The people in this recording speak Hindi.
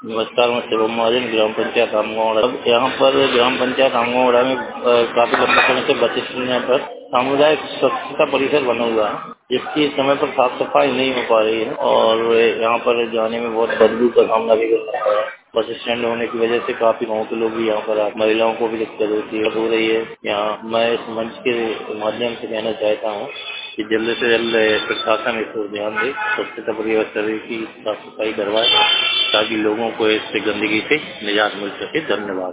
नमस्कार, मैं शिवम महाजन, ग्राम पंचायत आमगांवड़ा। अब यहाँ पर ग्राम पंचायत आमगांवड़ा में काफी लंबे समय से बस स्टैंड पर सामुदायिक स्वच्छता परिसर बना हुआ है, जिसकी समय पर साफ सफाई नहीं हो पा रही है और यहाँ पर जाने में बहुत बदबू का सामना भी करना पड़ रहा है। बस स्टैंड होने की वजह से काफी गाँव के लोग भी यहाँ पर महिलाओं को भी दिक्कत हो रही है। यहाँ मैं इस मंच के माध्यम से कहना चाहता हूँ कि जल्द से जल्द प्रशासन इस पर ध्यान दे, स्वच्छता परिसर की साफ सफाई करवाए ताकि लोगों को इस गंदगी से निजात मिल सके। धन्यवाद।